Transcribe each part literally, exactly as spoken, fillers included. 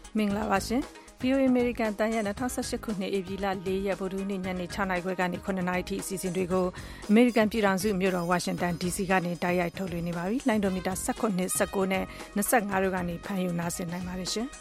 မင်္ဂလာပါရှင် ဗီအိုအေ American တန်ရက်၂၀၁၈ခုနှစ်ဧပြီလ၄ရက်ဗုဒ္ဓဟူးနေ့ညနေ၆နာရီခွဲကနေခုနှစ်နာရီထိအစီအစဉ်တွေကို American ပြည်ထောင်စုမြို့တော်ဝါရှင်တန် ဒီစီကနေတိုက်ရိုက်ထုတ်လွှင့်နေပါပြီ။လိုင်းဒိုမီတာ၁၇, ၁၉နဲ့၂၅တို့ကနေဖမ်းယူနားဆင်နိုင်ပါတယ်ရှင်။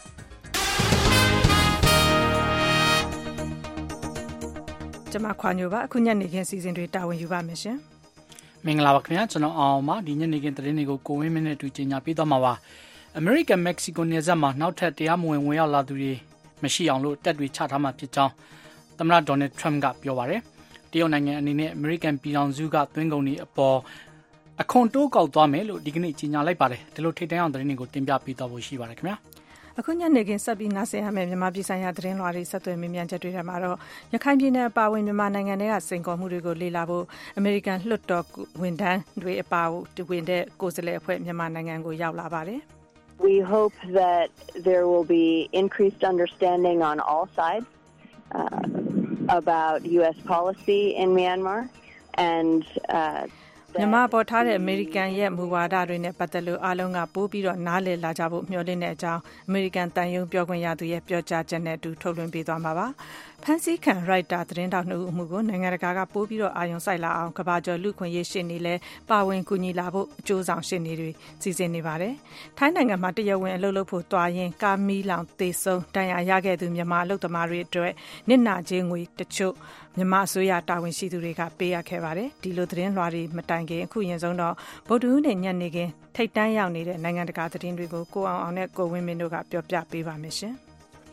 ကျွန်မခွာညိုပါအခုညနေခင်းစီစဉ်တွေတာဝန်ယူပါမယ်ရှင်။မင်္ဂလာပါခင်ဗျာကျွန်တော်အောင်ပါဒီညနေခင်းသတင်းတွေကိုကိုဝင်းမင်းနဲ့အတူကြီးညာပေးသွားမှာပါ။ American Mexico နယ်စပ်မှာနောက်ထပ်တရားမဝင်ဝင်ရောက်လာသူတွေမရှိအောင်လို့တပ်တွေချထားမှာဖြစ်ကြောင်းသမ္မတ Donald Trump ကပြောပါတယ်။တရုတ်နိုင်ငံအနေနဲ့ American ပြည်ထောင်စုကသွင်းကုန်တွေအပေါ်အခွန်တိုးကောက်သွားမယ်လို့ဒီကနေ့ကြေညာလိုက်ပါတယ်။ဒီလိုထိပ်တန်းအောင်သတင်းတွေကိုတင်ပြပေးသွားဖို့ရှိပါတယ်ခင်ဗျာ။အခုညနေခင်းဆက်ပြီးနားဆင်ရမယ့်မြန်မာပြည်ဆိုင်ရာသတင်းလွှာတွေဆက်သွယ်မြင်မြန်ချက်တွေထဲမှာတော့ရခိုင်ပြည်နယ်အပါအဝင်မြန်မာနိုင်ငံတွေကစိန်ခေါ်မှုတွေကိုလေ့လာဖို့ American လွှတ်တော်ဝန်ထမ်းတွေအပါအဝင်တဲ့ကိုယ်စားလှယ်အဖွဲ့မြန်မာနိုင်ငံကိုရောက်လာပါတယ်။ We hope that there will be increased understanding on all sides uh, about U S policy in Myanmar and uh, မြန်မာပေါ်ထားတဲ့အမေရိကန်ရဲ့မူဝါဒတွေနဲ့ပတ်သက်လို့အားလုံးကပိုးပြီးတော့နားလည်လာကြဖို့မျှော်လင့်တဲ့အကြောင်းအမေရိကန်တန်ယုံပြောခွင့်ရသူရဲ့ပြောကြားချက်နဲ့အတူထုတ်လွှင့်ပေးသွားမှာပါ။ဖန်စီခံရိုက်တာသတင်းတောက်နှုတ်အမှုကိုနိုင်ငံတကာကပိုးပြီးတော့အာရုံစိုက်လာအောင်ကဘာကျော်လူခွင့်ရေးရှင်းနေလဲပါဝင်ကူညီလာဖို့အကျိုးဆောင်ရှင်းနေတွေစီစဉ်နေပါတယ်။ထိုင်းနိုင်ငံမှာတရားဝင်အလုပ်လုပ်ဖို့တွားရင်ကာမီလောင်သေဆုံးတန်ရာရခဲ့သူမြန်မာအလုပ်သမားတွေအတွက်နစ်နာကြေးငွေတချို့မြန်မာအစိုးရတာဝန်ရှိသူတွေကပေးရခဲ့ပါတယ်။ဒီလိုသတင်းလွှာတွေမတိုင်ခင်အခုရင်ဆုံးတော့ဗုဒ္ဓဟူးနေ့ညနေခင်းထိတ်တန်းရောက်နေတဲ့နိုင်ငံတကာသတင်းတွေကိုကိုအောင်အောင်နဲ့ကိုဝင်းမင်းတို့ကပြောပြပေးပါမယ်ရှင်။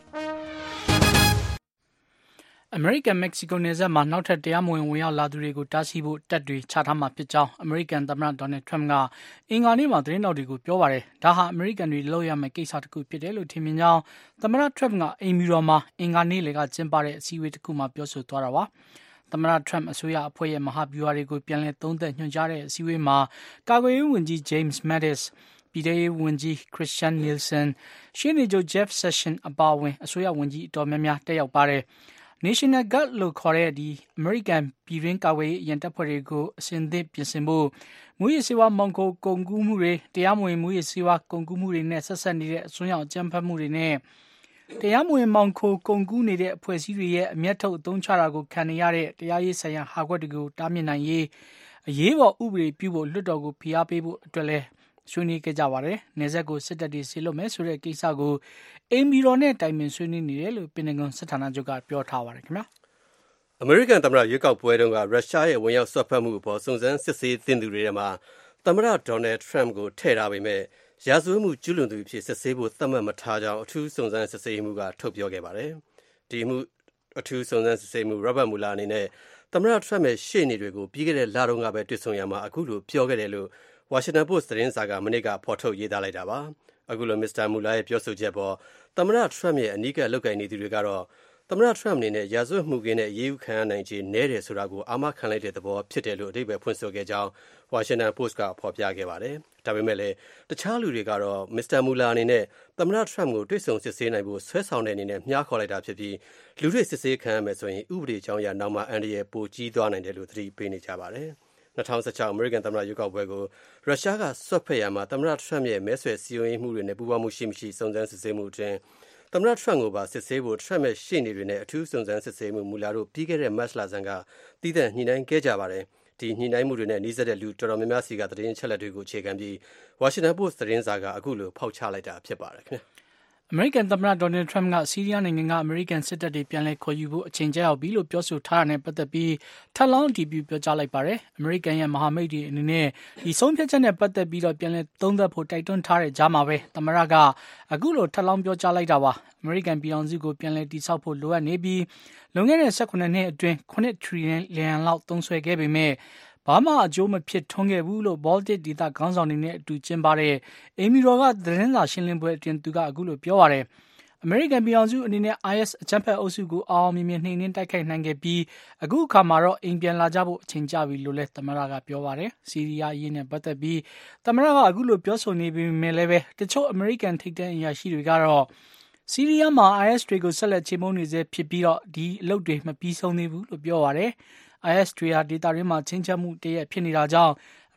American Mexico နယ်စပ်မှာနောက်ထပ်တရားမဝင်ဝင်ရောက်လာသူတွေကိုတားဆီးဖို့တပ်တွေချထားမှာဖြစ်ကြောင်း American သမ္မတ Donald Trump ကအင်္ဂါနေ့မှာသတင်းတော်တွေကိုပြောပါတယ်။ဒါဟာ American တွေလုပ်ရမယ့်ကိစ္စတစ်ခုဖြစ်တယ်လို့ထင်မြင်ကြောင်းသမ္မတ Trump ကအိမ်ဖြူတော်မှာအင်္ဂါနေ့လေကကျင်းပတဲ့အစည်းအဝေးတစ်ခုမှာပြောဆိုသွားတာပါ။သမ္မတ Trump အစိုးရအဖွဲ့ရဲ့မဟာဗျူဟာတွေကိုပြန်လည်သုံးသပ်ညွှန်ကြားတဲ့အစည်းအဝေးမှာကာကွယ်ရေးဝန်ကြီး James Mattisပြည်ထောင်စုဝန်ကြီး Christian Nielsen ရှေ့နေချုပ် Jeff Sessions အပါအဝင်အစိုးရဝန်ကြီးအတော်များများတက်ရောက်ပါတယ်။ National Guard လို့ခေါ်တဲ့ဒီ American ပြည်တွင်းကာကွယ်ရေးအရန်တပ်ဖွဲ့တွေကိုအစဉ်သင့်ပြင်ဆင်ဖို့မူရစေဝါမောင်ခိုကုန်ကူးမှုတွေတရားမဝင်မူရစေဝါကုန်ကူးမှုတွေနဲ့ဆက်ဆက်နေတဲ့အစွန်းရောက်အကြမ်းဖက်မှုတွေနဲ့တရားမဝင်မောင်ခိုကုန်ကူးနေတဲ့အဖွဲ့အစည်းတွေရဲ့အမျက်ထုတ်အသုံးချတာကိုခံနေရတဲ့တရားရေးဆိုင်ရာဟာကွက်တွေကိုတားမြစ်နိုင်ရေးအရေးပေါ်ဥပဒေပြုဖို့လွှတ်တော်ကိုဖိအားပေးဖို့အတွက်လဲဆွေးနွေးခဲ့ကြပါတယ်။နယ်စပ်ကိုစစ်တပ်တွေဆေးလွတ်မယ်ဆိုတဲ့ကိစ္စကိုအိမ်ဘီတော်နဲ့တိုင်ပင်ဆွေးနွေးနေတယ်လို့ပင်တဂွန်စစ်ဌာနချုပ်ကပြောထားပါတယ်ခင်ဗျာ။ American သမ္မတရွေးကောက်ပွဲတုန်းကရုရှားရဲ့ဝင်ရောက်ဆွတ်ဖက်မှုအပေါ်စုံစမ်းစစ်ဆေးသင့်သူတွေထဲမှာသမ္မတ Donald Trump ကိုထည့်ထားပေမဲ့ရာဇဝတ်မှုကျူးလွန်သူဖြစ်စစ်ဆေးဖို့သတ်မှတ်မထားကြောင်းအထူးစုံစမ်းစစ်ဆေးမှုကထုတ်ပြောခဲ့ပါတယ်။ဒီမှုအထူးစုံစမ်းစစ်ဆေးမှု Robert Mueller အနေနဲ့သမ္မတ Trump ရဲ့ရှေ့နေတွေကိုပြီးခဲ့တဲ့လတုန်းကပဲတွေ့ဆုံရမှာအခုလိုပြောခဲ့တယ်လို့ Washington Post သတင်းစာကမနေ့ကဖော်ထုတ်ရေးသားလိုက်တာပါ။အခုလို Mister Mueller ရဲ့ပြောဆိုချက်ပေါ်သမ္မတ Trump ရဲ့အနီးကပ်လုပ်ကိုင်နေသူတွေကတော့သမ္မတ Trump အနေနဲ့ရာဇဝတ်မှုကင်းတဲ့အရေးယူခံရနိုင်ခြေနည်းတယ်ဆိုတာကိုအာမခံလိုက်တဲ့သဘောဖြစ်တယ်လို့အဓိပ္ပာယ်ဖွင့်ဆိုခဲ့ကြောင်း Washington Post ကဖော်ပြခဲ့ပါတယ်။ဒါပေမဲ့လည်းတခြားလူတွေကတော့ Mister Mueller အနေနဲ့သမ္မတ Trump ကိုတွေ့ဆုံစစ်ဆေးနိုင်ဖို့ဆွဲဆောင်တဲ့အနေနဲ့မြှားခေါ်လိုက်တာဖြစ်ပြီးလူတွေစစ်ဆေးခံရမယ်ဆိုရင်ဥပဒေကြောင်းအရနောက်မှအန္တရာယ်ပိုကြီးသွားနိုင်တယ်လို့သတိပေးနေကြပါတယ်။၂၀၁၆ American သမ္မတရွေးကောက်ပွဲကိုရုရှားကဆွတ်ဖက်ရမှာသမ္မတ Trump ရဲ့မဲဆွယ်စည်းရုံးရေးမှုတွေနဲ့ပူးပေါင်းမှုရှိမရှိစုံစမ်းစစ်ဆေးမှုအတွင်းသမ္မတ Trump ကိုပါစစ်ဆေးဖို့ Trump ရဲ့ရှေ့နေတွေနဲ့အထူးစုံစမ်းစစ်ဆေးမှုမူလာတို့ပြီးခဲ့တဲ့မတ်လဆန်းကတည်တဲ့ညှိနှိုင်းခဲ့ကြပါတယ်။ဒီညှိနှိုင်းမှုတွေနဲ့နှီးစပ်တဲ့လူတော်တော်များများစီကသတင်းအချက်အလက်တွေကိုအခြေခံပြီး Washington Post သတင်းစာကအခုလိုဖောက်ချလိုက်တာဖြစ်ပါတယ်ခင်ဗျာ။ American သမ္မတ Donald Trump ကဆီးရီးယားနိုင်ငံက American စစ်တပ်တွေပြန်လည်ခေါ်ယူဖို့အချိန်ကျရောက်ပြီလို့ပြောဆိုထားတာနဲ့ပတ်သက်ပြီးထပ်လောင်းအတည်ပြုပြောကြားလိုက်ပါတယ်။ American ရဲ့မဟာမိတ်တွေအနေနဲ့ဒီဆုံးဖြတ်ချက်နဲ့ပတ်သက်ပြီးတော့ပြန်လည်သုံးသပ်ဖို့တိုက်တွန်းထားတဲ့ကြားမှာပဲသမ္မတကအခုလိုထပ်လောင်းပြောကြားလိုက်တာပါ။ American ပြည်ထောင်စုကိုပြန်လည်တည်ဆောက်ဖို့လိုအပ်နေပြီးလွန်ခဲ့တဲ့၁၈နှစ်အတွင်း၇ trillion လောက်သုံးစွဲခဲ့ပေမဲ့ဘာမှအကျိုးမဖြစ်ထွန်းခဲ့ဘူးလို့ Baltic ဒေသခေါင်းဆောင်တွေနဲ့အတူကျင်းပတဲ့အိမ်ဖြူတော်ကသတင်းစာရှင်းလင်းပွဲအတွင်းသူကအခုလိုပြောပါတယ်။ American ပြည်ထောင်စုအနေနဲ့ I S အကြမ်းဖက်အုပ်စုကိုအောင်အောင်မြင်မြင်နှိမ်နင်းတိုက်ခိုက်နိုင်ခဲ့ပြီးအခုအခါမှာတော့အိမ်ပြန်လာကြဖို့အချိန်ကျပြီလို့လည်းသမ္မတကပြောပါတယ်။ဆီးရီးယားအရေးနဲ့ပတ်သက်ပြီးသမ္မတကအခုလိုပြောဆိုနေပေမဲ့လည်းပဲတချို့ American ထိပ်တန်းအရာရှိတွေကတော့ဆီးရီးယားမှာ I S တွေကိုဆက်လက်ချေမှုန်းနေစေဖြစ်ပြီးတော့ဒီအလုပ်တွေမပြီးဆုံးသေးဘူးလို့ပြောပါတယ်။ I S တွေဟာဒေသတွင်းမှာချင်းချမှုတရက်ဖြစ်နေတာကြောင့်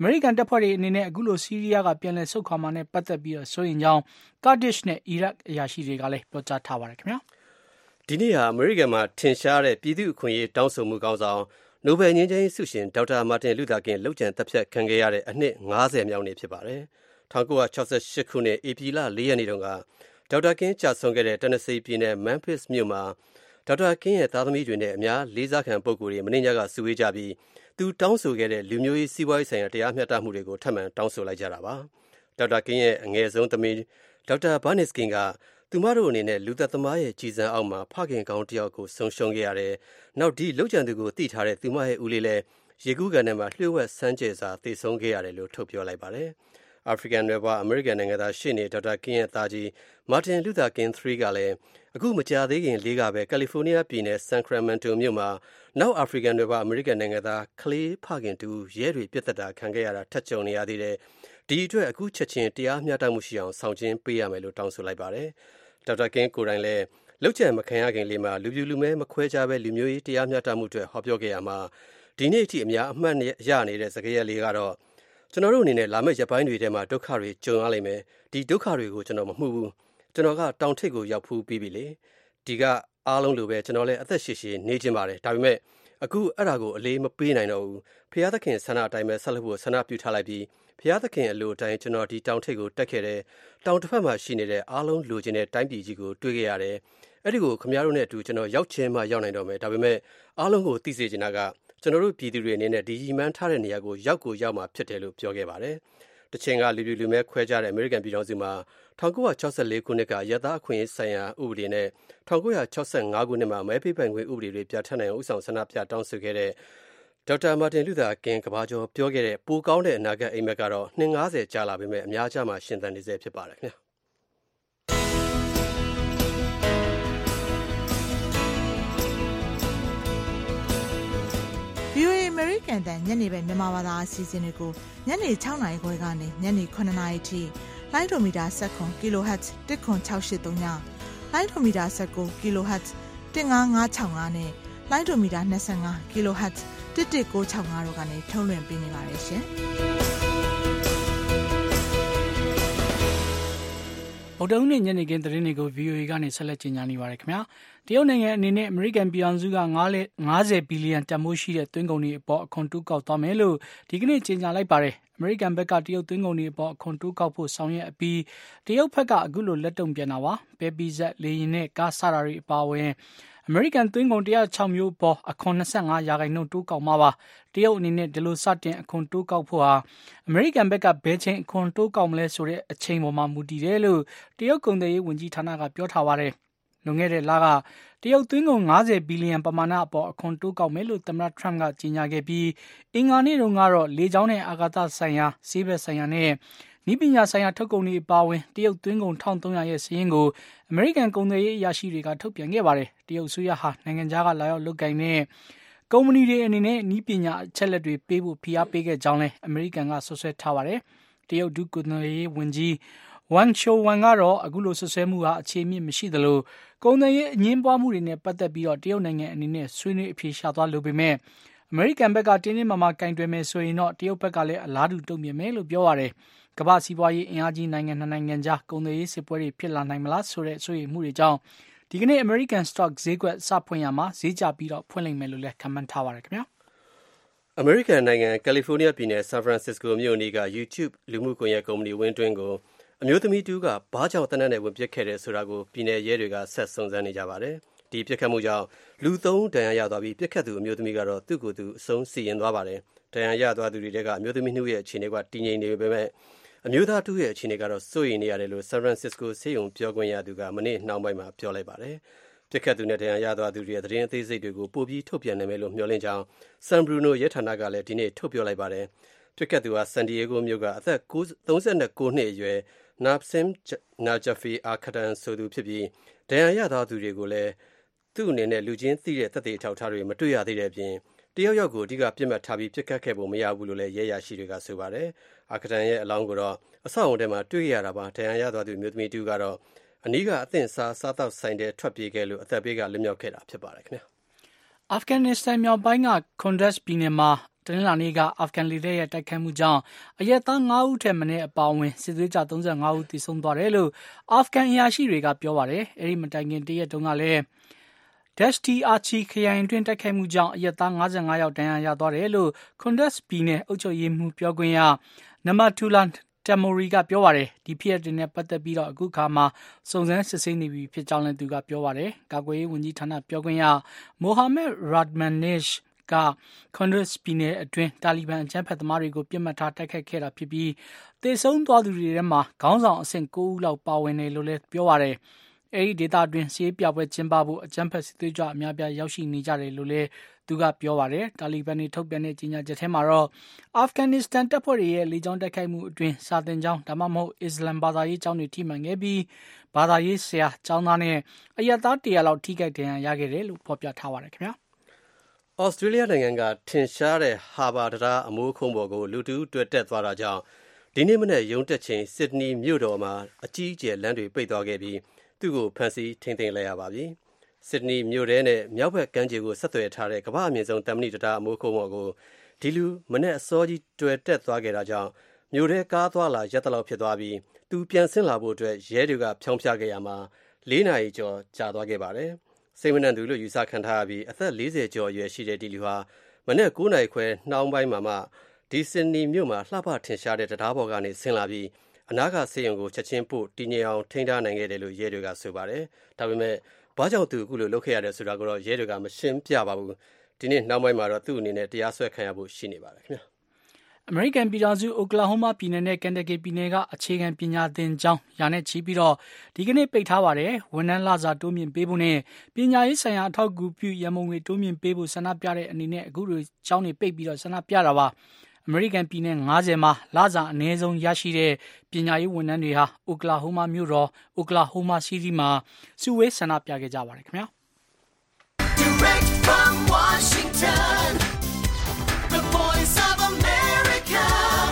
အမေရိကန်တပ်ဖွဲ့တွေအနေနဲ့အခုလိုဆီးရီးယားကပြန်လည်ဆုတ်ခွာမှာနဲ့ပတ်သက်ပြီးတော့ဆိုရင်ကြောင်းကာဒစ်နဲ့အီရတ်အရာရှိတွေကလည်းပြောကြားထားပါတယ်ခင်ဗျာဒီနေ့ဟာအမေရိကန်မှာထင်ရှားတဲ့ပြည်သူ့အခွင့်အရေးတောင်းဆိုမှုကောင်းဆောင်နိုဘယ်ငြိမ်းချမ်းရေးဆုရှင်ဒေါက်တာမာတင်လူသာကင်လှုပ်ကြံတပ်ဖြတ်ခံခဲ့ရတဲ့အနှစ်၅၀မြောက်နေ့ဖြစ်ပါတယ်၁၉၆၈ခုနှစ်ဧပြီလ၄ရက်နေ့တုန်းကဒေါက်တာကင်းကြာဆုံးခဲ့တဲ့တနစီပြည်နယ်မန်ဖစ်မြို့မှာဒေါက်တာကင်းရဲ့သားသမီးတွေနဲ့အများလေးစားခံပုဂ္ဂိုလ်တွေမနေ့ညကစုဝေးကြပြီးသူတောင်းဆိုခဲ့တဲ့လူမျိုးရေးစီးပွားရေးဆိုင်ရာတရားမျှတမှုတွေကိုထပ်မံတောင်းဆိုလိုက်ကြတာပါဒေါက်တာကင်းရဲ့အငယ်ဆုံးသမီးဒေါက်တာဘာနစ်ကင်ကသူမတို့အနေနဲ့လူသက်သမားရဲ့ကြည်စံအောက်မှာဖခင်ကောင်းတစ်ယောက်ကိုဆုံးရှုံးခဲ့ရတယ်နောက်ဒီလှုပ်ကြံသူကိုသိထားတဲ့သူမရဲ့ဦးလေးလည်းရေကူးကန်ထဲမှာလျှို့ဝှက်ဆန်းကျယ်စွာသေဆုံးခဲ့ရတယ်လို့ထုတ်ပြောလိုက်ပါတယ်အာဖရိကန်နွယ်ဖွားအမေရိကန်နိုင်ငံသားရှေ့နေဒေါက်တာကင်းရဲ့သားကြီးမာတင်လူသာကင်းသရီကလည်းအခုမကြာသေးခင်လေးကပဲကယ်လီဖိုးနီးယားပြည်နယ်ဆန်ခရမန်တိုမြို့မှာနောက်အာဖရိကန်နွယ်ဖွားအမေရိကန်နိုင်ငံသားကလေးဖခင်တူရဲတွေပြစ်တက်တာခံခဲ့ရတာထပ်ကြုံနေရသေးတယ်ဒီအတွက်အခုချက်ချင်းတရားမျှတမှုရှိအောင်ဆောင်ကျဉ်ပေးရမယ်လို့တောင်းဆိုလိုက်ပါတယ်ဒေါက်တာကင်းကိုယ်တိုင်လည်းလှုပ်ကြံမခံရခင်လေးမှာလူပြူလူမဲမခွဲခြားပဲလူမျိုးရေးတရားမျှတမှုအတွက်ဟောပြောခဲ့ရမှာဒီနေ့အထိအများအမှတ်ရနေတဲ့စကားရက်လေးကတော့ကျွန်တော်တို့အနေနဲ့လာမယ့်ရက်ပိုင်းတွေထဲမှာဒုက္ခတွေကြုံရလိမ့်မယ်ဒီဒုက္ခတွေကိုကျွန်တော်မမှုဘူးကျွန်တော်ကတောင်ထိပ်ကိုရောက်ဖူးပြီးပြီလေဒီကအားလုံးလိုပဲကျွန်တော်လည်းအသက်ရှည်ရှည်နေခြင်းပါတယ်ဒါပေမဲ့အခုအဲ့ဒါကိုအလေးမပေးနိုင်တော့ဘူးဖျားသခင်ဆန္ဒအတိုင်းပဲဆက်လုပ်ဖို့ဆန္ဒပြုထားလိုက်ပြီးဖျားသခင်အလိုအတိုင်းကျွန်တော်ဒီတောင်ထိပ်ကိုတက်ခဲ့တယ်တောင်တစ်ဖက်မှာရှိနေတဲ့အားလုံးလိုချင်တဲ့တိုင်းပြည်ကြီးကိုတွေ့ခဲ့ရတယ်အဲ့ဒီကိုခင်ဗျားတို့နဲ့အတူကျွန်တော်ရောက်ချင်းမှရောက်နိုင်တော့မယ်ဒါပေမဲ့အားလုံးကိုသိစေချင်တာကကျွန်တော်တို့ပြည်သူတွေအနေနဲ့ဒီရီမန်းထားတဲ့နေရာကိုရောက်ကိုရောက်မှာဖြစ်တယ်လို့ပြောခဲ့ပါတယ်။တချိန်ကလူလူလူမဲခွဲကြတဲ့အမေရိကန်ပြည်ထောင်စုမှာ၁၉၆၄ခုနှစ်ကရသအခွင့်အရေးဆိုင်ရာဥပဒေနဲ့၁၉၆၅ခုနှစ်မှာမဲပေးပိုင်ခွင့်ဥပဒေတွေပြဋ္ဌာန်းနိုင်အောင်ဥဆောင်ဆန္ဒပြတောင်းဆိုခဲ့တဲ့ဒေါက်တာမာတင်လူသာကင်ကဘာကျော်ပြောခဲ့တဲ့ပိုကောင်းတဲ့အနာဂတ်အိမ်မက်ကတော့နှစ်၅၀ကြာလာပေမဲ့အများကြားမှာရှင်သန်နေစေဖြစ်ပါတယ်ခင်ဗျာဗီအိုအေ American တန်ညနေပဲမြန်မာဘာသာအစီအစဉ်တွေကိုညနေ၆နာရီခွဲကနေညနေ၇နာရီထိလိုင်းဒိုမီတာ၁၇ kHz တစ်ခွန်၆၈၃ညလိုင်းဒိုမီတာ၁၉ kHz တစ်၅၅၆၅နဲ့လိုင်းဒိုမီတာ၂၅ kHz တစ်၁၉၆၅တို့ကနေထုတ်လွှင့်ပေးနေပါတယ်ရှင်ဗုဒ္ဓဟူးနေ့ညနေခင်းသတင်းတွေကို ဗီအိုအေ ကနေဆက်လက်ကြေညာနေပါတယ်ခင်ဗျာတရုတ်နိုင်ငံအနေနဲ့အမေရိကန်ပြည်ထောင်စုက၅၀ဘီလီယံတန်ဖိုးရှိတဲ့သွင်းကုန်တွေအပေါ်အခွန်တိုးကောက်သွားမယ်လို့ဒီကနေ့ကြေညာလိုက်ပါတယ်အမေရိကန်ဘက်ကတရုတ်သွင်းကုန်တွေအပေါ်အခွန်တိုးကောက်ဖို့ဆောင်ရွက်အပြီးတရုတ်ဘက်ကအခုလိုလက်တုံ့ပြန်တာပါပဲပီဇက်လေရင်နဲ့ကားဆတာတွေအပါအဝင်အမေရိကန်သွင်းကုန်၁၀၆မျိုးပေါ်အခွန်၂၅ရာခိုင်နှုန်းတိုးကောက်မှာပါတရုတ်အနေနဲ့ဒီလိုစတင်အခွန်တိုးကောက်ဖို့ဟာအမေရိကန်ဘက်ကဘယ်ချိန်အခွန်တိုးကောက်မလဲဆိုတဲ့အချိန်ပေါ်မှာမူတည်တယ်လို့တရုတ်ကုန်သွယ်ရေးဝန်ကြီးဌာနကပြောထားပါတယ်လွန်ခဲ့တဲ့လကတရုတ်သွင်းကုန်၅၀ဘီလီယံပမာဏအပေါ်အခွန်တိုးကောက်မယ်လို့သမ္မတထရမ့်ကကြေညာခဲ့ပြီးအင်္ဂါနေ့တုန်းကတော့လေကြောင်းနဲ့အာကာသဆိုင်ရာဆေးဘက်ဆိုင်ရာနဲ့နည်းပညာဆိုင်ရာထုတ်ကုန်တွေအပါအဝင်တရုတ်သွင်းကုန်၁၃၀၀ရဲ့စာရင်းကိုအမေရိကန်ကုန်သွယ်ရေးအရာရှိတွေကထုတ်ပြန်ခဲ့ပါတယ်တရုတ်အစိုးရဟာနိုင်ငံခြားကလာရောက်လုပ်ကိုင်တဲ့ကုမ္ပဏီတွေအနေနဲ့နည်းပညာအချက်လက်တွေပေးဖို့ဖိအားပေးခဲ့ကြောင်းလည်းအမေရိကန်ကဆွဆွဲထားပါတယ်တရုတ်ဒုကုန်သွယ်ရေးဝန်ကြီးဝမ်ချိုဝမ်ကတော့အခုလိုဆွဆွဲမှုဟာအခြေအမြစ်မရှိသလိုကုန်သွယ်ရေးအငြင်းပွားမှုတွေနဲ့ပတ်သက်ပြီးတော့တရုတ်နိုင်ငံအနေနဲ့ဆွေးနွေးအဖြေရှာသွားလိုပေမဲ့အမေရိကန်ဘက်ကတင်းတင်းမာမာကင်တွယ်မယ်ဆိုရင်တော့တရုတ်ဘက်ကလည်းအလားတူတုံ့ပြန်မယ်လို့ပြောပါတယ်ကမ္ဘာစီးပွားရေးအင်အားကြီးနိုင်ငံနှစ်နိုင်ငံကြားကုန်သွယ်ရေးစစ်ပွဲတွေဖြစ်လာနိုင်မလားဆိုတဲ့စိုးရိမ်မှုတွေကြောင့်ဒီကနေ့ American Stock ဈေးကွက်စဖွင့်ရမှာဈေးကျပြီးတော့ဖွင့်လိမ့်မယ်လို့လည်းခန့်မှန်းထားပါတယ်ခင်ဗျာအမေရိကန်နိုင်ငံကယ်လီဖိုးနီးယားပြည်နယ်ဆန်ဖရန်စစ္စကိုမြို့အနီးက YouTube လူမှုကွန်ရက်ကုမ္ပဏီဝင်းတွင်းကိုအမျိုးသမီးတူကဘာကြောင့်တနက်နဲ့ဝင်ပစ်ခဲ့တယ်ဆိုတာကိုပြည်နယ်ရဲတွေကဆက်စုံစမ်းနေကြပါတယ်ဒီပြစ်ခတ်မှုကြောင့်လူသုံးဒဏ်ရာရသွားပြီးပြစ်ခတ်သူအမျိုးသမီးကတော့သူ့ကိုယ်သူအဆုံးစီရင်သွားပါတယ်ဒဏ်ရာရသွားသူတွေကအမျိုးသမီးနှုတ်ရဲ့အခြေအနေကတည်ငြိမ်နေပေမဲ့အမျိုးသားတူရဲ့အခြေအနေကတော့စိုးရိမ်နေရတယ်လို့ဆန်ဖရန်စစ္စကိုဆေးရုံပြောခွင့်ရသူကမနေ့နှောင်းပိုင်းမှာပြောလိုက်ပါတယ်ပြစ်ခတ်သူနဲ့ဒဏ်ရာရသွားသူတွေရဲ့သတင်းအသေးစိတ်တွေကိုပိုပြီးထုတ်ပြန်နိုင်မယ်လို့မျှော်လင့်ကြောင်းဆန်ဘရူနိုရဲဌာနကလည်းဒီနေ့ထုတ်ပြောလိုက်ပါတယ်ပြစ်ခတ်သူကဆန်ဒီယေဂိုမြို့ကအသက်၃၉နှစ်အရွယ်နာဖ်ဆင်နာဂျာဖီအာခဒန်ဆိုသူဖြစ်ပြီးဒဏ်ရာရသွားသူတွေကိုလည်းသူ့အနေနဲ့လူချင်းသိတဲ့သက်သေအထောက်အထားတွေမတွေ့ရသေးတဲ့အပြင်တယောက်ယောက်ကိုအဓိကပြစ်မှတ်ထားပြီးပြစ်ခတ်ခဲ့ဖို့မရဘူးလို့လည်းရဲရရှိတွေကဆိုပါတယ်အာခဒန်ရဲ့အလောင်းကိုတော့အဆောက်အုံထဲမှာတွေ့ရတာပါဒဏ်ရာရသွားသူမျိုးသမီးတူကတော့အနီးကအသင့်စားစားတော့ဆိုင်တဲ့ထွက်ပြေးခဲ့လို့အသက်ဘေးကလွတ်မြောက်ခဲ့တာဖြစ်ပါတယ်ခင်ဗျာအာဖဂန်နစ္စတန်မြောက်ပိုင်းကကွန်ဒတ်ပြည်နယ်မှာတနင်္လာနေ့ကအာဖဂန်လေတပ်ရဲ့တိုက်ခိုက်မှုကြောင့်အရက်သား၅ဦးထက်မနည်းအပါအဝင်စစ်သွေးကြ၃၅ဦးသေဆုံးသွားတယ်လို့အာဖဂန်အရာရှိတွေကပြောပါတယ်။အဲဒီမတိုင်ခင်တရက်တုန်းကလည်းDashti Archi ခရိုင်တွင်တိုက်ခိုက်မှုကြောင့်အရက်သား၅၅ယောက်ဒဏ်ရာရသွားတယ်လို့ Kunduz ပြည်နယ်အုပ်ချုပ်ရေးမှူးပြောခွင့်ရ Namatullah Tamori ကပြောပါတယ်။ဒီဖြစ်ရပ်တွေနဲ့ပတ်သက်ပြီးတော့အခုခါမှာစုံစမ်းစစ်ဆေးနေပြီဖြစ်ကြောင်းလည်းသူကပြောပါတယ်။ကာကွယ်ရေးဝန်ကြီးဌာနပြောခွင့်ရ Mohammad Radmanish က Kunduz ပြည်နယ်အတွင်းတာလီဘန်အကြမ်းဖက်သမားတွေကိုပြစ်မှတ်ထားတိုက်ခိုက်ခဲ့တာဖြစ်ပြီးသေဆုံးသွားသူတွေထဲမှာခေါင်းဆောင်အဆင့်၉ဦးလောက်ပါဝင်တယ်လို့လည်းပြောပါတယ်။အဲဒီဒေသအတွင်းစီးပြပွဲကျင်းပဖို့အကြမ်းဖက်စစ်သွေးကြွအများပြားရောက်ရှိနေကြတယ်လို့လည်းသူကပြောပါတယ်။တာလီဘန်တွေထုတ်ပြန်တဲ့ကြေညာချက်ထဲမှာတော့အာဖဂန်နစ္စတန်တပ်ဖွဲ့တွေရဲ့လေကြောင်းတိုက်ခိုက်မှုအတွင်းစာတင်ကျောင်းဒါမှမဟုတ်အစ္စလမ်ဘာသာရေးကျောင်းတွေထိမှန်ခဲ့ပြီးဘာသာရေးဆရာကျောင်းသားနဲ့အရက်သားတရာလောက်ထိခိုက်ဒဏ်ရာရခဲ့တယ်လို့ဖော်ပြထားပါတယ်ခင်ဗျာ။ဩစတြေးလျနိုင်ငံကထင်ရှားတဲ့ဟာဘာတရာအမိုးခုံးပေါ်ကိုလူတူတွေ့တက်သွားတာကြောင့်ဒီနေ့မနေ့ရုံတက်ချိန်စစ်ဒနီမြို့တော်မှာအကြီးအကျယ်လမ်းတွေပိတ်သွားခဲ့ပြီးသူ့ကိုဖမ်းဆီးထိန်းသိမ်းလိုက်ရပါပြီ။စစ်ဒနီမြို့ထဲနဲ့မြောက်ဘက်ကမ်းခြေကိုဆက်သွယ်ထားတဲ့ကမ္ဘာအမြင့်ဆုံးတမ္ပဏိတရာအမိုးခုံးပေါ်ကိုဒီလူမနေ့အစောကြီးတွေ့တက်သွားခဲ့တာကြောင့်မြို့ထဲကားသွားလာရက်တလောက်ဖြစ်သွားပြီးသူပြန်ဆင်းလာဖို့အတွက်ရဲတွေကဖြောင်းဖျခဲ့ရမှာ၄နာရီကျော်ကြာသွားခဲ့ပါတယ်။စိတ်မနှံသူလို့ယူဆခံထားရပြီးအသက်၄၀ကျော်အရွယ်ရှိတဲ့ဒီလူဟာမနေ့၉နာရီခွဲနှောင်းပိုင်းမှာမှဒီစင်နီမြို့မှာလှပထင်ရှားတဲ့တရားပေါ်ကနေဆင်းလာပြီးအနာဂတ်ဆေးရုံကိုချက်ချင်းပို့တည်ငြိမ်အောင်ထိန်းထားနိုင်ခဲ့တယ်လို့ရဲတွေကဆိုပါတယ်။ဒါပေမဲ့ဘာကြောင့်သူအခုလိုလုပ်ခဲ့ရတယ်ဆိုတာကိုတော့ရဲတွေကမရှင်းပြပါဘူး။ဒီနေ့နောက်ပိုင်းမှာတော့သူ့အနေနဲ့တရားစွဲခံရဖို့ရှိနေပါတယ်ခင်ဗျာ။အမေရိကန်ပြည်ထောင်စုအိုကလာဟိုးမားပြည်နယ်နဲ့ကန်တကီပြည်နယ်ကအခြေခံပညာသင်ကျောင်းရာနဲ့ချီပြီးတော့ဒီကနေ့ပိတ်ထားပါတယ်။ဝန်ထမ်းလစာတိုးမြင့်ပေးဖို့နဲ့ပညာရေးဆိုင်ရာအထောက်အကူပြုရန်ပုံငွေတိုးမြင့်ပေးဖို့ဆန္ဒပြတဲ့အနေနဲ့အခုလိုကျောင်းတွေပိတ်ပြီးတော့ဆန္ဒပြတာပါ။အမေရိကန်ပြည်နယ်၅၀မှာလစာအနည်းဆုံးရရှိတဲ့ပညာရေးဝန်ထမ်းတွေဟာအိုကလာဟိုးမားမြို့တော်အိုကလာဟိုးမားစီးတီးမှာစုဝေးဆန္ဒပြခဲ့ကြပါတယ်ခင်ဗျာ Direct from Washington The Voice of America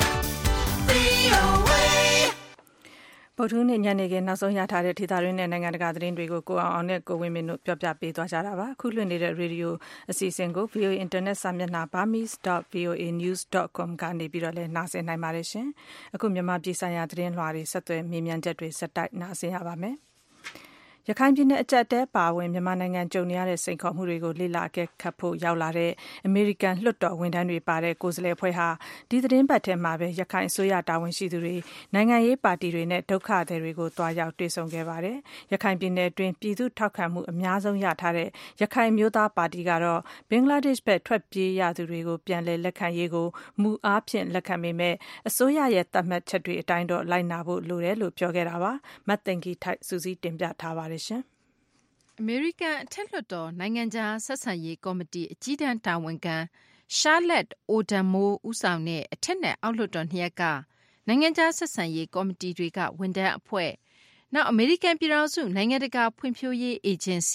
V O A ဗုဒ္ဓဟူးနေ့ညနေခင်းနောက်ဆုံးရထားတဲ့ဒေသတွင်းနဲ့နိုင်ငံတကာသတင်းတွေကိုကိုအောင်အောင်နဲ့ကိုဝင်းမင်းတို့ပြောပြပေးသွားကြတာပါအခုလွှင့်နေတဲ့ရေဒီယိုအစီအစဉ်ကို ဗွီအိုအေ Internet စာမျက်နှာ burmese dot v o a news dot com ကနေပြီးတော့လည်းနားဆင်နိုင်ပါတယ်ရှင်အခုမြန်မာပြည်ဆိုင်ရာသတင်းလွှာတွေဆက်သွယ်မေးမြန်းချက်တွေစက်တိုက်နားဆင်ရပါမယ်ရခိုင်ပြည်နယ်အကြက်တဲပါဝင်မြန်မာနိုင်ငံကြုံနေရတဲ့စိန်ခေါ်မှုတွေကိုလေ့လာအကဲခတ်ဖို့ရောက်လာတဲ့အမေရိကန်လွှတ်တော်ဝန်ထမ်းတွေပါတဲ့ကိုယ်စားလှယ်အဖွဲ့ဟာဒီသတင်းပတ်ထဲမှာပဲရခိုင်အစိုးရတာဝန်ရှိသူတွေနိုင်ငံရေးပါတီတွေနဲ့ဒုက္ခသည်တွေကိုတွားရောက်တွေ့ဆုံခဲ့ပါတယ်။ရခိုင်ပြည်နယ်အတွင်းပြည်သူထောက်ခံမှုအများဆုံးရထားတဲ့ရခိုင်မျိုးသားပါတီကတော့ဘင်္ဂလားဒေ့ရှ်ဘက်ထွက်ပြေးရသူတွေကိုပြန်လည်လက်ခံရေးကိုမူအားဖြင့်လက်ခံပေမဲ့အစိုးရရဲ့သတ်မှတ်ချက်တွေအတိုင်းတော့လိုက်နာဖို့လိုတယ်လို့ပြောခဲ့တာပါ။မတ်သိင်္ဂီထိုက်စူးစီးတင်ပြထားပါတယ်အမေရိကန်အထက်လွှတ်တော်နိုင်ငံခြားဆက်ဆံရေးကော်မတီအကြီးတန်းတာဝန်ခံရှာလက်အိုဒမ်မိုးဦးဆောင်တဲ့အထက်နဲ့အောက်လွှတ်တော်နှစ်ရပ်ကနိုင်ငံခြားဆက်ဆံရေးကော်မတီတွေကဝန်ထမ်းအဖွဲ့နောက်အမေရိကန်ပြည်ထောင်စုနိုင်ငံတကာဖွံ့ဖြိုးရေးအေဂျင်စီ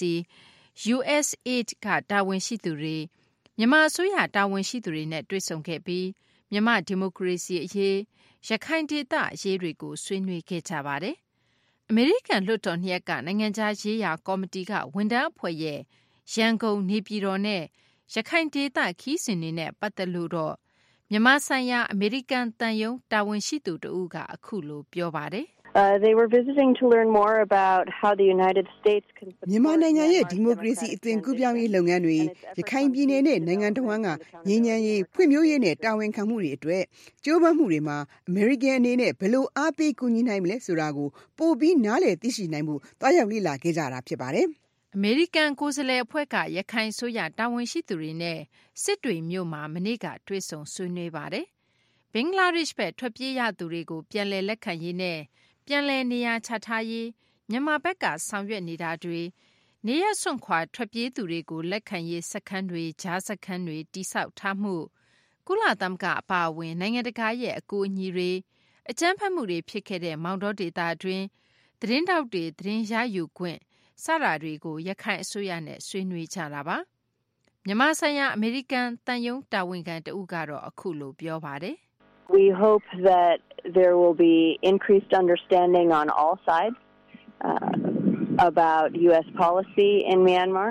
U S A I D ကတာဝန်ရှိသူတွေမြန်မာအစိုးရတာဝန်ရှိသူတွေနဲ့တွေ့ဆုံခဲ့ပြီးမြန်မာဒီမိုကရေစီအရေးရခိုင်ဒေသအရေးတွေကိုဆွေးနွေးခဲ့ကြပါတယ်အမေရိကန်လွှတ်တော်နှစ်ရက်ကနိုင်ငံခြားရေးရာကော်မတီကဝန်ထမ်းအဖွဲ့ရဲ့ရန်ကုန်နေပြည်တော်နဲ့ရခိုင်ဒေသခီးစဉ်တွေနဲ့ပတ်သက်လို့တော့မြန်မာဆိုင်ရာအမေရိကန်တန်ယုံတာဝန်ရှိသူတဦးကအခုလိုပြောပါတယ် Uh, they were visiting to learn more about how the United States can support မြန်မာနိုင်ငံရဲ့ဒီမိုကရေစီအသွင်ကူးပြောင်းရေးလုပ်ငန်းတွေရခိုင်ပြည်နယ်နဲ့နိုင်ငံတော်ဝန်ကငြိမ်းချမ်းရေးဖွံ့ဖြိုးရေးနဲ့တာဝန်ခံမှုတွေအတွက်ကြိုးပမ်းမှုတွေမှာအမေရိကန်အနေနဲ့ဘယ်လိုအားပေးကူညီနိုင်မလဲဆိုတာကိုပိုပြီးနားလည်သိရှိနိုင်မှုတွားရောက်လေ့လာခဲ့ကြတာဖြစ်ပါတယ်အမေရိကန်ကိုယ်စားလှယ်အဖွဲ့ကရခိုင်ဆိုရတာဝန်ရှိသူတွေနဲ့စစ်တွေမြို့မှာမနေ့ကတွေ့ဆုံဆွေးနွေးပါတယ်ဘင်္ဂလားဒေ့ရှ်ဘက်ထွက်ပြေးရသူတွေကိုပြန်လည်လက်ခံရေးနဲ့ပြန်လည်နေရာချထားရေးမြန်မာဘက်ကဆောင်ရွက်နေတာတွေနေရစွန့်ခွာထွက်ပြေးသူတွေကိုလက်ခံရေးစခန်းတွေဂျားစခန်းတွေတိစောက်ထားမှုကုလသမဂ္ဂအပါအဝင်နိုင်ငံတကာရဲ့အကူအညီတွေအကြမ်းဖက်မှုတွေဖြစ်ခဲ့တဲ့မောင်တော်ဒေသအတွင်းသတင်းတောက်တွေသတင်းရယူခွင့်စတာတွေကိုရခိုင်အစိုးရနဲ့ဆွေးနွေးကြတာပါမြန်မာဆိုင်ရာအမေရိကန်တန်ယုံတာဝန်ခံတဦးကတော့အခုလိုပြောပါတယ် We hope that there will be increased understanding on all sides uh, about U S policy in Myanmar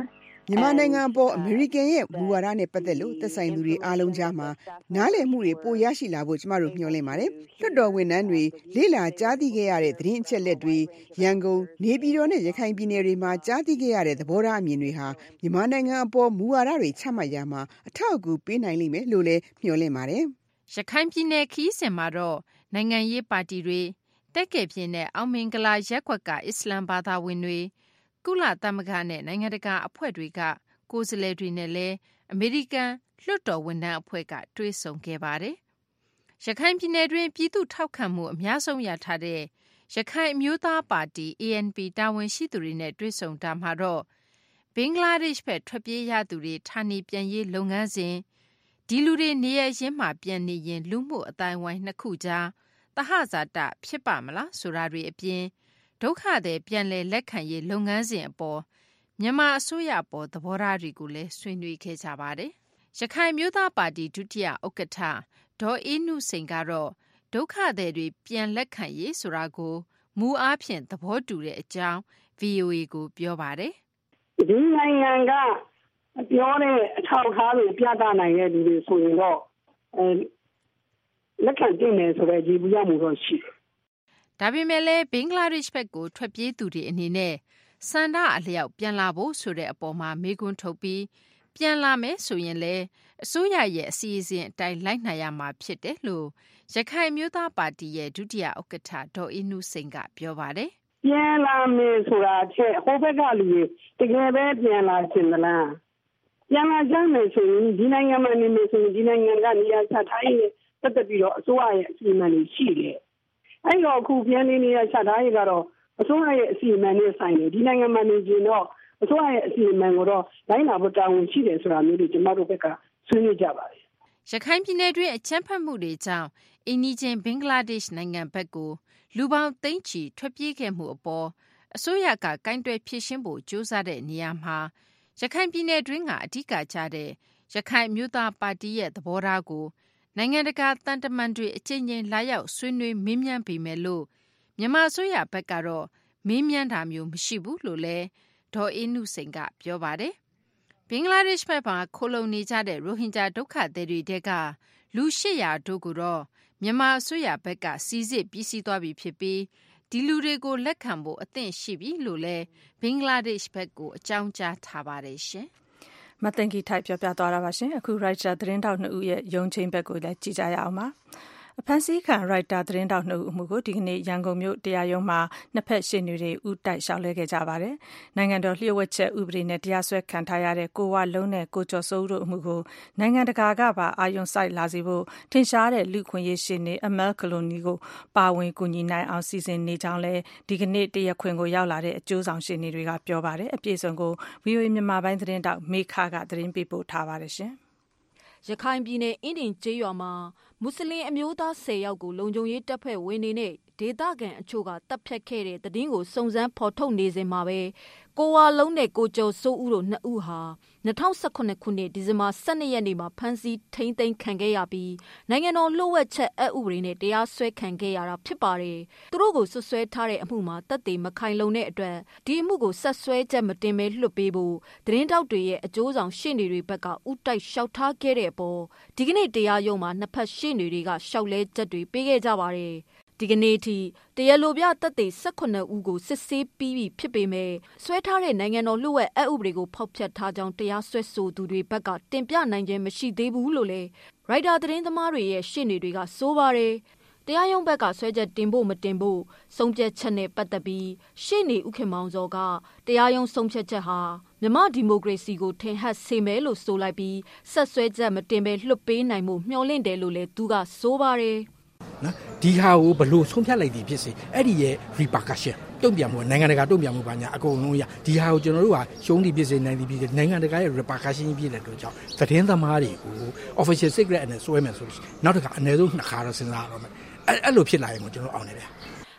မြန်မာနိုင်ငံအပေါ်အမေရိကန်ရဲ့မူဝါဒနဲ့ပတ်သက်လို့သက်ဆိုင်သူတွေအားလုံးကြားမှာနားလည်မှုတွေပိုရရှိလာဖို့ကျမတို့မျှော်လင့်ပါတယ်။လွှတ်တော်ဝန်ထမ်းတွေလေ့လာကြားသိခဲ့ရတဲ့သတင်းအချက်အလက်တွေရန်ကုန်နေပြည်တော်နဲ့ရခိုင်ပြည်နယ်တွေမှာကြားသိခဲ့ရတဲ့သဘောထားအမြင်တွေဟာမြန်မာနိုင်ငံအပေါ်မူဝါဒတွေချမှတ်ရမှာအထောက်အကူပေးနိုင်လိမ့်မယ်လို့လည်းမျှော်လင့်ပါတယ်။ရခိုင်ပြည်နယ်ခီးစဉ်မှာတော့နိုင်ငံရေးပါတီတွေတက်ကယ်ပြည်နယ်အောင်မင်္ဂလာရက်ကွက်ကအစ္စလမ်ဘာသာဝင်တွေကုလသမဂ္ဂနဲ့နိုင်ငံတကာအဖွဲ့တွေကကိုယ်စားလှယ်တွေနဲ့လည်းအမေရိကန်လွှတ်တော်ဝန်ထမ်းအဖွဲ့ကတွေ့ဆုံခဲ့ပါတယ်။ရခိုင်ပြည်နယ်တွင်ပြည်သူထောက်ခံမှုအများဆုံးရထားတဲ့ရခိုင်အမျိုးသားပါတီ A N P တာဝန်ရှိသူတွေနဲ့တွေ့ဆုံတာမှာတော့ဘင်္ဂလားဒေ့ရှ်ဘက်ထွက်ပြေးရသူတွေဌာနေပြန်ရေးလုပ်ငန်းစဉ်ဒီလူတွေနေရရင်းမှပြန်နေရင်လူမှုအတိုင်းဝိုင်းနှစ်ခုကြားသဟဇာတဖြစ်ပါမလားဆိုတာတွေအပြင်ဒုက္ခသည်ပြန်လည်လက်ခံရေးလုပ်ငန်းစဉ်အပေါ်မြန်မာအစိုးရအပေါ်သဘောထားတွေကိုလည်းဆွေးနွေးခဲ့ကြပါတယ်။ရခိုင်မျိုးသားပါတီဒုတိယဥက္ကဋ္ဌဒေါ်အေးနုစိန်ကတော့ဒုက္ခသည်တွေပြန်လက်ခံရေးဆိုတာကိုမူအားဖြင့်သဘောတူတဲ့အကြောင်း V O A ကိုပြောပါတယ်။ဒီနိုင်ငံကပြောတဲ့အထောက်အထားတွေပြသနိုင်တဲ့လူတွေဆိုရင်တော့အဲလက်ခံတင်မယ်ဆိုတဲ့ကြည်ပူရမှုတော့ရှိတယ်။ဒါပေမဲ့လည်းဘင်္ဂလားဒေ့ရှ်ဘက်ကိုထွက်ပြေးသူတွေအနေနဲ့စန္ဒအလျောက်ပြန်လာဖို့ဆိုတဲ့အပေါ်မှာမေးခွန်းထုတ်ပြီးပြန်လာမယ်ဆိုရင်လည်းအစိုးရရဲ့အစီအစဉ်အတိုင်းလိုက်နိုင်ရမှာဖြစ်တယ်လို့ရခိုင်မျိုးသားပါတီရဲ့ဒုတိယဥက္ကဋ္ဌဒေါ်အေးနုစိန်ကပြောပါတယ်။ပြန်လာမယ်ဆိုတာချက်ဟိုဘက်ကလူတွေတကယ်ပဲပြန်လာချင်သလား။ပြန်လာကြမယ်ဆိုရင်ဒီနိုင်ငံမှာနေမယ်ဆိုရင်ဒီနိုင်ငံကနေရာချထားရေးပတ်သက်ပြီးတော့အစိုးရရဲ့အစီအမံတွေရှိတယ်။အဲ့တော့အခုပြန်နေနေရချထားရေးကတော့အစိုးရရဲ့အစီအမံနဲ့ဆိုင်တယ်ဒီနိုင်ငံမှာနေကြတော့အစိုးရရဲ့အစီအမံကိုတော့တိုင်းနာဖို့တာဝန်ရှိတယ်ဆိုတာမျိုးတွေကျွန်တော်တို့ဘက်ကဆွေးနွေးကြပါတယ်။ရခိုင်ပြည်နယ်တွင်းအကြမ်းဖက်မှုတွေကြောင့်အင်းနီချင်းဘင်္ဂလားဒေ့ရှ်နိုင်ငံဘက်ကိုလူပေါင်းသိန်းချီထွက်ပြေးခဲ့မှုအပေါ်အစိုးရကကန့်ကွက်ဖြေရှင်းဖို့ကြိုးစားတဲ့နေရာမှာရခိုင်ပြည်နယ်တွင်းကအဓိကကျတဲ့ရခိုင်မျိုးသားပါတီရဲ့သဘောထားကိုနိုင်ငံတကာတန်တမန်တွေအကြိမ်ကြိမ်လာရောက်ဆွေးနွေးမေးမြန်းပေမဲ့လို့မြန်မာအစိုးရဘက်ကတော့မေးမြန်းတာမျိုးမရှိဘူးလို့လည်းဒေါ်အေးနုစိန်ကပြောပါတယ်။ဘင်္ဂလားဒေ့ရှ်ဘက်မှာခိုလုံနေကြတဲ့ရိုဟင်ဂျာဒုက္ခသည်တွေတဲကလူ၈၀၀တို့ကိုတော့မြန်မာအစိုးရဘက်ကစီစစ်ပြီးစီးသွားပြီဖြစ်ပြီးဒီလူတွေကိုလက်ခံဖို့အသင့်ရှိပြီလို့လည်းဘင်္ဂလားဒေ့ရှ်ဘက်ကိုအကြောင်းကြားထားပါတယ်ရှင်။မသိင်္ဂီထိုက်ပြောပြသွားတာပါရှင်။အခုရိုက်တာသတင်းတောက်နှစ်ဦးရဲ့ရုံချင်းဘက်ကိုလည်းကြည့်ကြရအောင်ပါ။အဖမ်းဆီးခံရိုက်တာသတင်းတောက်နှစ်ဦးအမှုကိုဒီကနေ့ရန်ကုန်မြို့တရားရုံးမှာနှစ်ဖက်ရှေ့နေတွေဥတိုက်လျှောက်လဲခဲ့ကြပါတယ်။နိုင်ငံတော်လျှို့ဝှက်ချက်ဥပဒေနဲ့တရားစွဲခံထားရတဲ့ကိုဝလုံးနဲ့ကိုကျော်စိုးဦးတို့အမှုကိုနိုင်ငံတကာကပါအာရုံစိုက်လာစေဖို့ထင်ရှားတဲ့လူခွင့်ရေးရှေ့နေအမယ်ကလိုနီကိုပါဝင်ကူညီနိုင်အောင်စီစဉ်နေကြောင်းလဲဒီကနေ့တရားခွင်ကိုရောက်လာတဲ့အကျိုးဆောင်ရှေ့နေတွေကပြောပါတယ်။အပြည့်အစုံကို V O A မြန်မာပိုင်းသတင်းတောက်မေခကသတင်းပေးပို့ထားပါတယ်ရှင်။ရခိုင်ပြည်နယ်အင်းဒင်ကျေးရွာမှာမွတ်စလင်အမျိုးသား၁၀ယောက်ကိုလုံခြုံရေးတပ်ဖွဲ့ဝင်တွေနဲ့ဒေသခံအချို့ကတပ်ဖြတ်ခဲ့တဲ့သတင်းကိုစုံစမ်းဖော်ထုတ်နေစဉ်မှာပဲကိုဝါလုံးနဲ့ကိုကျော်စိုးဦးတို့နှစ်ဦးဟာ၂၀၁၇ခုနှစ်ဒီဇင်ဘာ၁၂ရက်နေ့မှာဖမ်းဆီးထိန်းသိမ်းခံခဲ့ရပြီးနိုင်ငံတော်လျှို့ဝှက်ချက်အက်ဥပဒေနဲ့တရားစွဲခံခဲ့ရတာဖြစ်ပါတယ်။သူတို့ကိုဆွဆွဲထားတဲ့အမှုမှာတပ်တွေမခိုင်လုံတဲ့အတွက်ဒီအမှုကိုဆက်စွဲချက်မတင်ဘဲလွှတ်ပေးဖို့သတင်းတောက်တွေရဲ့အကျိုးဆောင်ရှေ့နေတွေဘက်ကဥတိုက်လျှောက်ထားခဲ့တဲ့အပေါ်ဒီကနေ့တရားရုံးမှာနှစ်ဖက်ရှေ့နေတွေကလျှောက်လဲချက်တွေပေးခဲ့ကြပါတယ်။ဒီကနေ့ထိတရားလိုပြတပ်တွေ၁၈ဦးကိုစစ်ဆေးပြီးပြီဖြစ်ပေမဲ့ဆွဲထားတဲ့နိုင်ငံတော်လျှို့ဝှက်အက်ဥပဒေကိုဖောက်ဖျက်ထားကြောင်းတရားစွဲဆိုသူတွေဘက်ကတင်ပြနိုင်ခြင်းမရှိသေးဘူးလို့လည်းရိုက်တာသတင်းသမားတွေရဲ့ရှေ့နေတွေကဆိုပါတယ်။တရားရုံးဘက်ကဆွဲချက်တင်ဖို့မတင်ဖို့ဆုံးဖြတ်ချက်နဲ့ပတ်သက်ပြီးရှေ့နေဦးခင်မောင်စောကတရားရုံးဆုံးဖြတ်ချက်ဟာမြန်မာဒီမိုကရေစီကိုထင်ဟပ်စေမယ်လို့ဆိုလိုက်ပြီးဆက်ဆွဲချက်မတင်ဘဲလွှတ်ပေးနိုင်မှုမျှော်လင့်တယ်လို့လည်းသူကဆိုပါတယ်။နော်ဒီဟာကိုဘလို့ဆုံးဖြတ်လိုက်သည်ဖြစ်စေအဲ့ဒီရဲ့ repercussion တုံ့ပြန်မှုနိုင်ငံတကာတုံ့ပြန်မှုပါညာအကုန်လုံးရဒီဟာကိုကျွန်တော်တို့ကရှုံးသည်ဖြစ်စေနိုင်သည်ဖြစ်စေနိုင်ငံတကာရဲ့ repercussion ဖြစ်တဲ့အတွက်ကြောင့်သတင်းသမားတွေကို official secret နဲ့ဆွဲမယ်ဆိုလို့နောက်တစ်ခါအနည်းဆုံးနှစ်ခါတော့စဉ်းစားရတော့မယ်အဲ့အဲ့လိုဖြစ်လာရင်ကိုကျွန်တော်အောင်နေတယ်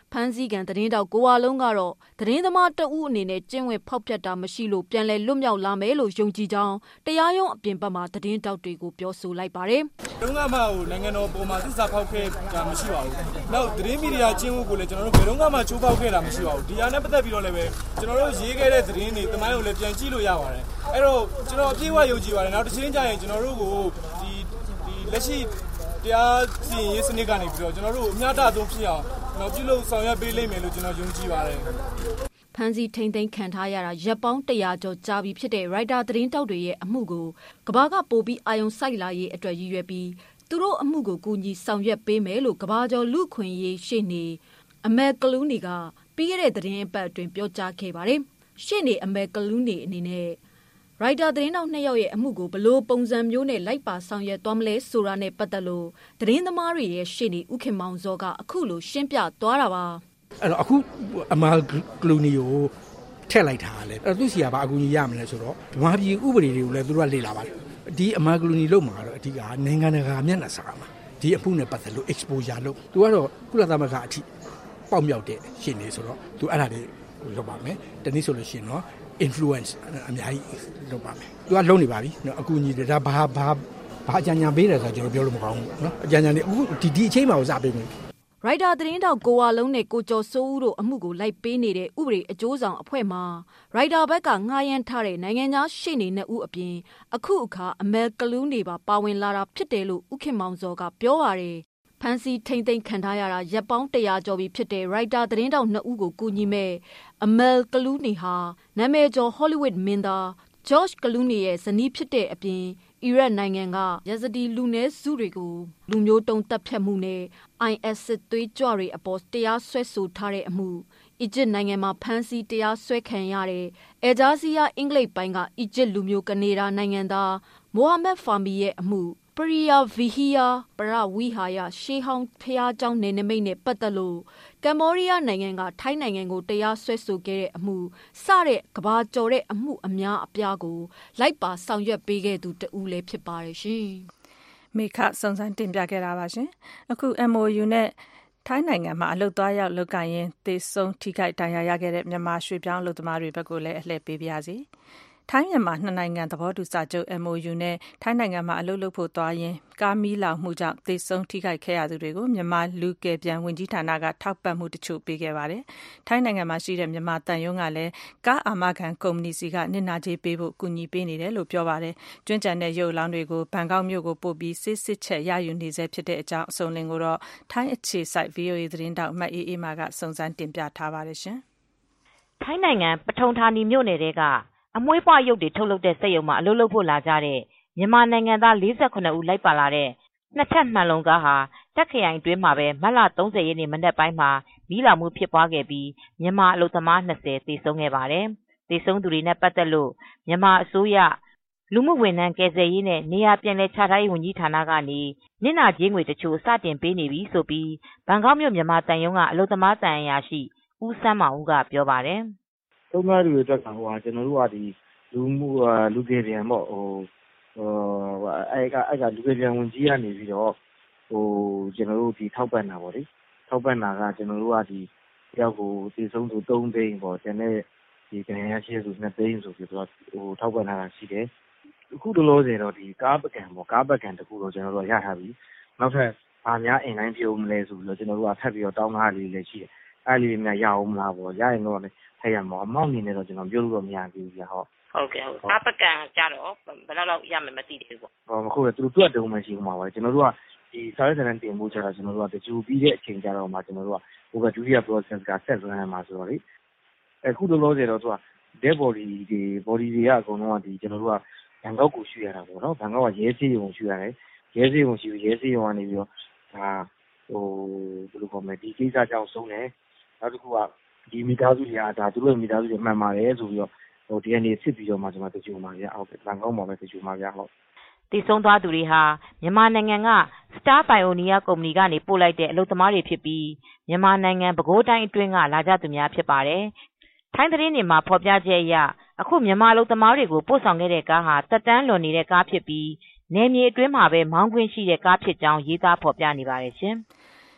ဖမ်းဆီးခံသတင်းတောက်ကိုဝါလုံးကတော့သတင်းသမားတဦးအနေနဲ့ကျင့်ဝတ်ဖောက်ဖျက်တာမရှိလို့ပြန်လည်လွတ်မြောက်လာမယ်လို့ယုံကြည်ကြောင်းတရားရုံးအပြင်ဘက်မှာသတင်းတောက်တွေကိုပြောဆိုလိုက်ပါတယ်။တုန်းကမှဟိုနိုင်ငံတော်ပေါ်မှာသစ္စာဖောက်ခဲ့တာမရှိပါဘူး။နောက်သတင်းမီဒီယာကျင့်ဝတ်ကိုလည်းကျွန်တော်တို့ဘယ်တော့မှချိုးဖောက်ခဲ့တာမရှိပါဘူး။ဒီအားနဲ့ပတ်သက်ပြီးတော့လည်းပဲကျွန်တော်တို့ရေးခဲ့တဲ့သတင်းတွေတမိုင်းကိုလည်းပြန်ကြည့်လို့ရပါတယ်။အဲ့တော့ကျွန်တော်အပြည့်အဝယုံကြည်ပါတယ်။နောက်တစ်ချိန်ကျရင်ကျွန်တော်တို့ကိုဒီဒီလက်ရှိတရားစီရင်ရေးစနစ်ကနေပြီးတော့ကျွန်တော်တို့အများအသုံးဖြစ်အောင်ကျွန်တော်ပြုလုပ်ဆောင်ရွက်ပေးလိမ့်မယ်လို့ကျွန်တော်ယုံကြည်ပါတယ်။ဖမ်းဆီးထိန်သိမ်းခံထားရတာရပ်ပေါင်းတရာကျော်ကြာပြီဖြစ်တဲ့ Writer သတင်းတောက်တွေရဲ့အမှုကိုကဘာကပို့ပြီးအာရုံစိုက်လာရေးအတွက်ရည်ရွယ်ပြီးသူတို့အမှုကိုကူညီဆောင်ရွက်ပေးမယ်လို့ကဘာကျော်လူခွင့်ရေးရှေ့နေအမဲကလူးနီကပြီးခဲ့တဲ့သတင်းအပတ်အတွင်းပြောကြားခဲ့ပါတယ်။ရှေ့နေအမဲကလူးနီအနေနဲ့ရိုက်တာသတင်းတောက်နှစ်ယောက်ရဲ့အမှုကိုဘလို့ပုံစံမျိုးနဲ့လိုက်ပါဆောင်ရွက်သွားမလဲဆိုတာနဲ့ပတ်သက်လို့သတင်းသမားတွေရဲ့ရှေ့နေဦးခင်မောင်စောကအခုလိုရှင်းပြသွားတာပါအဲ့တော့အခုအမာကလူနီကိုထည့်လိုက်တာလေအဲ့တော့သူစီကဘာအကူကြီးရမလဲဆိုတော့ဓမ္မပြည်ဥပဒေတွေကိုလည်းသူတို့ကလေ့လာပါတယ်ဒီအမာကလူနီလို့မှာတော့အဓိကနိုင်ငံတကာမျက်နှာစာမှာဒီအမှုနဲ့ပတ်သက်လို့ exposure လုပ်သူကတော့ကုလသမဂ္ဂအထိပေါက်မြောက်တဲ့ရှင်းနေဆိုတော့သူအဲ့ဒါတွေလုပ်ပါမယ်တနည်းဆိုလို့ရှိရင်တော့influence အများကြီးလုပ်ပါမယ်သူကလုံးနေပါပြီနော်အကူအညီတွေဒါဘာဘာဘာအကြံဉာဏ်ပေးတယ်ဆိုတော့ကျွန်တော်ပြောလို့မကောင်းဘူးနော်အကြံဉာဏ်တွေအခုဒီဒီအချိန်မှာစပေးမယ်ရိုက်တာသတင်းတောက်ကိုဝါလုံးနဲ့ကိုကျော်စိုးဦးတို့အမှုကိုလိုက်ပေးနေတဲ့ဥပဒေအကျိုးဆောင်အဖွဲ့မှာရိုက်တာဘက်ကငှားရမ်းထားတဲ့နိုင်ငံသားရှေ့နေနှစ်ဦးအပြင်အခုအခါအမဲကလူးနေပါပါဝင်လာတာဖြစ်တယ်လို့ဦးခင်မောင်စောကပြောပါတယ်ဖန်စီထိမ့်သိမ့်ခံထားရတာရပ်ပေါင်းတရာကျော်ပြီဖြစ်တဲ့ရိုက်တာသတင်းတောက်နှစ်ဦးကိုကူညီမဲ့အမဲကလူးနေဟာနာမည်ကျော်ဟောလိဝုဒ်မင်းသားဂျော့ချ်ကလူးနေရဲ့ဇနီးဖြစ်တဲ့အပြင်အီရတ်နိုင်ငံကယဇဒီလူနည်းစုတွေကိုလူမျိုးတုံးတပ်ဖြတ်မှုနဲ့ အိုင်အက်စ် သွေးကြွတွေအပေါ်တရားစွဲဆိုထားတဲ့အမှုအီဂျစ်နိုင်ငံမှာဖမ်းဆီးတရားစွဲခံရတဲ့အဲဂျာစီယာအင်္ဂလိပ်ပိုင်းကအီဂျစ်လူမျိုးကနေဒါနိုင်ငံသားမိုဟာမက်ဖာမီရဲ့အမှုပရိယာဗီဟီယာပရဝီဟာယာရှေးဟောင်းဖျားเจ้าနေနမိတ်နဲ့ပတ်သက်လို့ကမ္ဘောဒီးယားနိုင်ငံကထိုင်းနိုင်ငံကိုတရားစွဲဆိုခဲ့တဲ့အမှုစတဲ့ကဘာကျော်တဲ့အမှုအများအပြားကိုလိုက်ပါဆောင်ရွက်ပေးခဲ့သူတဦးလည်းဖြစ်ပါတယ်ရှင်။မိခစုံစမ်းတင်ပြခဲ့တာပါရှင်။အခု M O U နဲ့ထိုင်းနိုင်ငံမှာအလုပ်သွားရောက်လုပ်ကိုင်ရင်သေဆုံးထိခိုက်ဒဏ်ရာရခဲ့တဲ့မြန်မာရွှေ့ပြောင်းအလုပ်သမားတွေဘက်ကိုလည်းအလှည့်ပေးပါရစေ။ထိုင်းမြန်မာနှစ်နိုင်ငံသဘောတူစာချုပ် M O U နဲ့ထိုင်းနိုင်ငံမှာအလုပ်လုပ်ဖို့သွားရင်ကားမီးလောင်မှုကြောင့်သေဆုံးထိခိုက်ခဲ့ရသူတွေကိုမြန်မာလူကယ်ပြန်ဝန်ကြီးဌာနကထောက်ပံ့မှုတချို့ပေးခဲ့ပါတယ်။ထိုင်းနိုင်ငံမှာရှိတဲ့မြန်မာတန်ယုံကလည်းကားအာမခံကုမ္ပဏီစီကနစ်နာကြေးပေးဖို့ကူညီပေးနေတယ်လို့ပြောပါတယ်။ကျွမ်းကျန်တဲ့ရုပ်အလောင်းတွေကိုဘန်ကောက်မြို့ကိုပို့ပြီးစစ်စစ်ချက်ရယူနေစေဖြစ်တဲ့အကြောင်းအစုံလင်ကိုတော့ထိုင်းအခြေစိုက် V O A သတင်းတောက်မတ်အေးအေးမာကစုံစမ်းတင်ပြထားပါတယ်ရှင်။ထိုင်းနိုင်ငံပထုံဌာနီမြို့နယ်ကအမွှေးပွားရုပ်တွေထုတ်လုပ်တဲ့စက်ရုံမှာအလုပ်လုပ်ဖို့လာကြတဲ့မြန်မာနိုင်ငံသား၄၇ဦးလိုက်ပါလာတဲ့နှစ်ထပ်မှန်လုံကားဟာတက်ခရိုင်အတွင်းမှာပဲမတ်လ၃၀ရက်နေ့မနက်ပိုင်းမှာမီးလောင်မှုဖြစ်ပွားခဲ့ပြီးမြန်မာအလုပ်သမား၂၀သေဆုံးခဲ့ပါတယ်။သေဆုံးသူတွေနဲ့ပတ်သက်လို့မြန်မာအစိုးရလူမှုဝန်ထမ်းကယ်ဆယ်ရေးနဲ့နေရာပြန်လည်ချထားရေးဝန်ကြီးဌာနကနေနစ်နာကြေးငွေတချို့စတင်ပေးနေပြီဆိုပြီးဘန်ကောက်မြို့မြန်မာတန်ယုံကအလုပ်သမားတန်အရာရှိဦးစန်းမောင်ဦးကပြောပါတယ်။သုံးသားတွေအတွက်ကဟိုကျွန်တော်တို့ကဒီလူမှုလူတွေပြန်ပေါ့ဟိုဟိုအဲ့ကအဲ့ကလူတွေပြန်ဝင်ကြီးကနေပြီးတော့ဟိုကျွန်တော်တို့ဒီထောက်ပံ့တာပေါ့လေထောက်ပံ့တာကကျွန်တော်တို့ကဒီတယောက်ကိုတည်ဆုံးသူ၃သိန်းပေါ့ကျန်တဲ့ဒီကနေရရှိသူ၂သိန်းဆိုပြီးတော့ဟိုထောက်ပံ့တာရှိတယ်အခုတလို့ဆိုတော့ဒီကားပကံပေါ့ကားပကံတခုတော့ကျွန်တော်တို့ရထားပြီနောက်ထပ်ဗာများအင်တိုင်းပြုံးမလဲဆိုပြီးတော့ကျွန်တော်တို့ကထပ်ပြီးတော့တောင်းတာလေးလည်းရှိတယ်အဲ့လေးများရအောင်မလားပေါ့ရရင်တော့လည်းထည့်ရမှာအမောက်နေနေတော့ကျွန်တော်ပြောလို့တော့မရဘူးကြာဟုတ်ဟုတ်ကဲ့ဟုတ်ကားပကံကြတော့ဘယ်လောက်ရမယ်မသိသေးဘူးပေါ့ဟောမဟုတ်ဘူးသူတို့တွက်တုံးမရှိဘူးမှာပါကျွန်တော်တို့ကဒီစာရေးဆန်တင်မှုချတာကျွန်တော်တို့ကတကြူပြီးတဲ့အချိန်ကြတော့မှကျွန်တော်တို့ကဟိုကဒုတိယ process ကဆက်သွင်းရမှာဆိုတော့လေအခုလောလောဆယ်တော့သူက dead body ဒီ body တွေကအကုန်လုံးကဒီကျွန်တော်တို့ကဘန်ကောက်ကိုရွှေ့ရတာပေါ့နော်ဘန်ကောက်ကရဲစေးရုံရွှေ့ရတယ်ရဲစေးရုံရှိပြီးရဲစေးရုံကနေပြီးတော့ဒါဟိုဘယ်လိုခေါ်မလဲဒီကိစ္စကြောင့်ဆုံးတယ်နောက်တစ်ခုကဒီမိသားစုတွေကဒါသူတို့ရဲ့မိသားစုတွေမှန်ပါတယ်ဆိုပြီးတော့ဟို D N A စစ်ပြီးတော့မှကျွန်တော်တကြိုမှာဗျအောက်ဘန်ကောက်မှာပဲတကြိုမှာဗျဟုတ်တည်ဆုံးသွားသူတွေဟာမြန်မာနိုင်ငံက Star Pioneer ကုမ္ပဏီကနေပို့လိုက်တဲ့အလုပ်သမားတွေဖြစ်ပြီးမြန်မာနိုင်ငံပဲခူးတိုင်းအတွင်းကလာကြသူများဖြစ်ပါတယ်။ထိုင်းသတင်းတွေမှာဖော်ပြချက်အရအခုမြန်မာအလုပ်သမားတွေကိုပို့ဆောင်ခဲ့တဲ့ကားဟာတက်တန်းလွန်နေတဲ့ကားဖြစ်ပြီးနယ်မြေအတွင်းမှာပဲမောင်းခွင့်ရှိတဲ့ကားဖြစ်ကြောင်းရေးသားဖော်ပြနေပါတယ်ရှင်။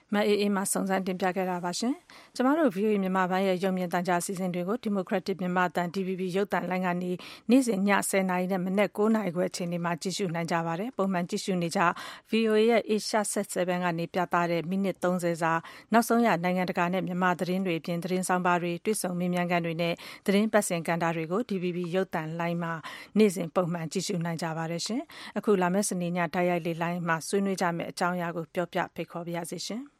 မအေးအေးမှစုံစမ်းတင်ပြခဲ့တာပါရှင်။ကျမတို့ ဗီအိုအေ မြန်မာပိုင်းရဲ့ရုပ်မြင်သံကြားအစီအစဉ်တွေကို Democratic မြန်မာအသံ D V B ရုပ်သံလိုင်းကနေနေ့စဉ်ညဆယ်နာရီနဲ့မနက်ကိုးနာရီခွဲအချိန်တွေမှာကြည့်ရှုနိုင်ကြပါတယ်။ပုံမှန်ကြည့်ရှုနေကြ ဗီအိုအေ ရဲ့ Asia Set ဆဗန်ကနေပြသတဲ့မိနစ်သုံးဆယ်စာနောက်ဆုံးရနိုင်ငံတကာနဲ့မြန်မာသတင်းတွေအပြင်သတင်းဆောင်ပါတွေတွေ့ဆုံမေးမြန်းခန်းတွေနဲ့သတင်းပတ်စင်ကဏ္ဍတွေကို D V B ရုပ်သံလိုင်းမှာနေ့စဉ်ပုံမှန်ကြည့်ရှုနိုင်ကြပါတယ်ရှင်။အခုလာမယ့်စနေညတိုက်ရိုက်လေးလိုင်းမှာဆွေးနွေးကြမယ့်အကြောင်းအရာကိုပြောပြဖိတ်ခေါ်ပါရစေရှင်။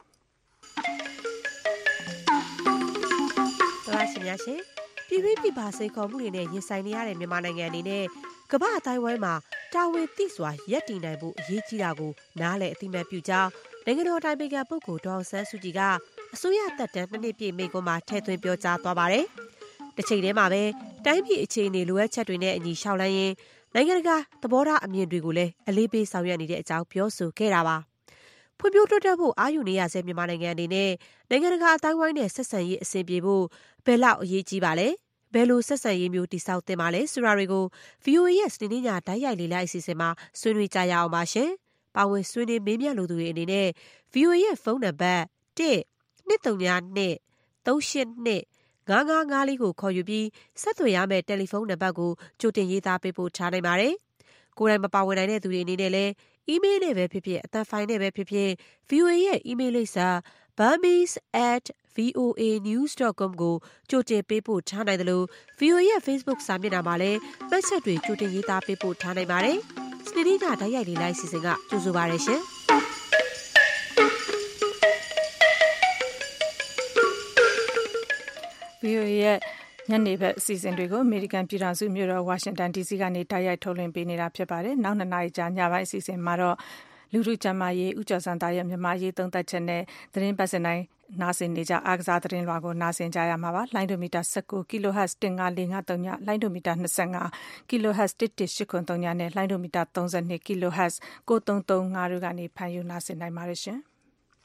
တော်ရှင်များရှင်ပြည်တွင်းပြည်ပစိန်ခေါ်မှုတွေနဲ့ရင်ဆိုင်နေရတဲ့မြန်မာနိုင်ငံအနေနဲ့ကမ္ဘာအတိုင်းဝိုင်းမှာတာဝန်သိစွာရပ်တည်နိုင်ဖို့အရေးကြီးတာကိုနားလည်အသိမှတ်ပြုကြောင်းနိုင်ငံတော်အတိုင်ပင်ခံပုဂ္ဂိုလ်ဒေါ်အောင်ဆန်းစုကြည်ကအစိုးရသက်တမ်းနှစ်နှစ်ပြည့်မိန့်ခွန်းမှာထည့်သွင်းပြောကြားသွားပါတယ်။တစ်ချိန်တည်းမှာပဲတိုင်းပြည်အခြေအနေလိုအပ်ချက်တွေနဲ့အညီရှောက်လန်းရင်းနိုင်ငံတကာသဘောထားအမြင်တွေကိုလည်းအလေးပေးဆောင်ရွက်နေတဲ့အကြောင်းပြောဆိုခဲ့တာပါ။ဖွံ့ဖြိုးတိုးတက်ဖို့အာရုံနေရဆဲမြန်မာနိုင်ငံအနေနဲ့နိုင်ငံတကာအတိုင်းဝိုင်းနဲ့ဆက်ဆံရေးအဆင်ပြေဖို့ဘယ်လောက်အရေးကြီးပါလဲဘယ်လိုဆက်ဆံရေးမျိုးတည်ဆောက်သင့်ပါလဲဆိုတာတွေကို ဗီအိုအေ ရဲ့စနေနေ့ညတိုက်ရိုက်လေးလိုက်အစီအစဉ်မှာဆွေးနွေးကြရအောင်ပါရှင်။ပါဝင်ဆွေးနွေးမေးမြန်းလိုသူတွေအနေနဲ့ ဗီအိုအေ ရဲ့ဖုန်းနံပါတ်တစ် နှစ် သုံး နှစ် သုံး ရှစ် နှစ် ငါး ငါး ငါး လေးကိုခေါ်ယူပြီးဆက်သွယ်ရမယ့်တယ်လီဖုန်းနံပါတ်ကိုကြိုတင်ရေးသားပေးပို့ထားနိုင်ပါတယ်။ကိုယ်တိုင်မပါဝင်နိုင်တဲ့သူတွေအနေနဲ့လည်းအီးမေးလ်နဲ့ပဲဖြစ်ဖြစ်အသံဖိုင်နဲ့ပဲဖြစ်ဖြစ် ဗီအိုအေ ရဲ့အီးမေးလ်လိပ်စာ burmese at voa news dot com ကိုကြိုတင်ပေးပို့ထားနိုင်တယ်လို့ ဗီအိုအေ ရဲ့ Facebook စာမျက်နှာမှာလည်းမှတ်ချက်တွေကြိုတင်ရေးသားပေးပို့ထားနိုင်ပါတယ်။စနေနေ့ကတိုက်ရိုက်လေးလိုက်စီစဉ်ကကြိုဆိုပါရရှင်။ဗီအိုအေ ရဲ့ညနေဘက်အစီအစဉ်တွေကိုအမေရိကန်ပြည်ထောင်စုမြို့တော်ဝါရှင်တန် ဒီစီ ကနေတိုက်ရိုက်ထုတ်လွှင့်ပေးနေတာဖြစ်ပါတယ်။နောက်နှစ်နာရီကြာညပိုင်းအစီအစဉ်မှာတော့လူထုကျန်းမာရေးဦးကျော်စံသားရဲ့မြန်မာရေးသုံးသပ်ချက်နဲ့သတင်းပတ်စင်တိုင်းနားဆင်နေကြအားကစားသတင်းလွှာကိုနားဆင်ကြရမှာပါ။လိုင်းဒိုမီတာ၁၉ kilohertz တစ်ငါးလေးငါးသုံးညလိုင်းဒိုမီတာ၂၅ kilohertz တစ်တစ်ရှစ်ခွန်သုံးညနဲ့လိုင်းဒိုမီတာ၃၂ kilohertz ကိုသုံးသုံးငါးတို့ကနေဖန်ယူနားဆင်နိုင်ပါတယ်ရှင်။